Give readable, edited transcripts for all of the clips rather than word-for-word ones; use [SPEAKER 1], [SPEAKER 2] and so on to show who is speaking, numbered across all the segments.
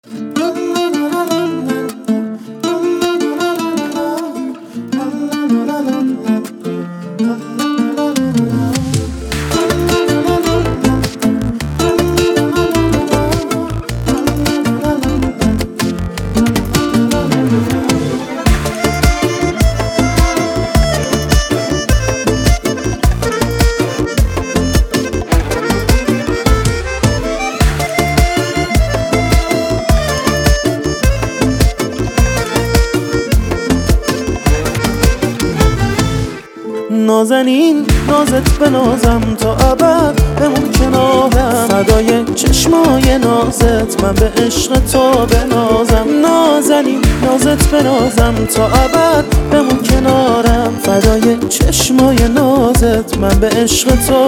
[SPEAKER 1] نازنین نازت بنازم تا ابد بمون کنارم، فدای چشمای نازت من به عشق تو بنازم. نازنین نازت بنازم تا ابد بمون کنارم، فدای چشمای نازت من به عشق تو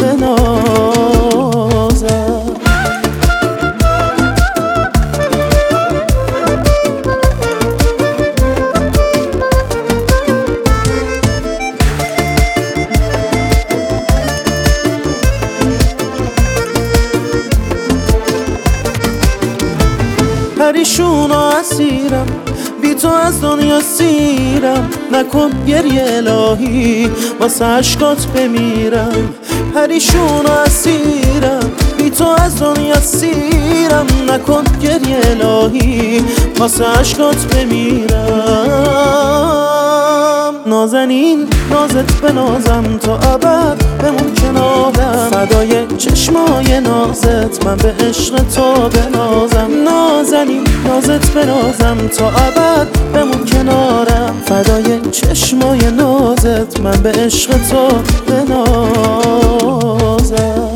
[SPEAKER 1] بنازم. پریشون و اسیرم، بی تو از دنیا سیرم، نکن گریه الهی واسه عشقات بمیرم. پریشون و اسیرم، بی تو از دنیا سیرم، نکن گریه الهی واسه عشقات بمیرم. نازنین نازت بنازم تا ابد بمون کنارم، فدای چشمای نازت من به عشق تو بنازم. نازنین نازت بنازم تا ابد بمون کنارم، فدای چشمای نازت من به عشق تو بنازم.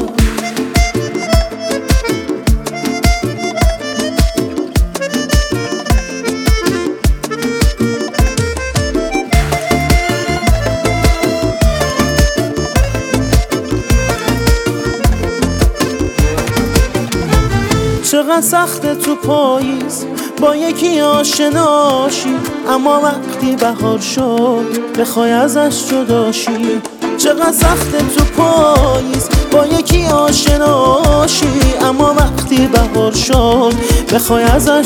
[SPEAKER 1] چقدر سخته تو پاییز با یکی آشناشی، اما وقتی بهار شد بخوای ازش جداشی. چقدر سخته تو پاییز با یکی آشناشی، اما وقتی بهار شد بخوای ازش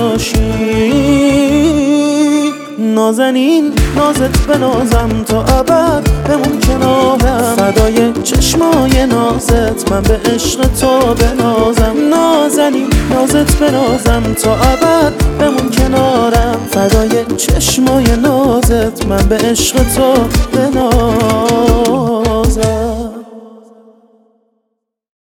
[SPEAKER 1] جداشی. نازنین نازت بنازم تا ابد بمون کنارم، فدای چشمای نازت من به عشق تو بنازم. نازنین نازت بنازم تا ابد بمون کنارم، فدای چشمای نازت من به عشق تو بنازم.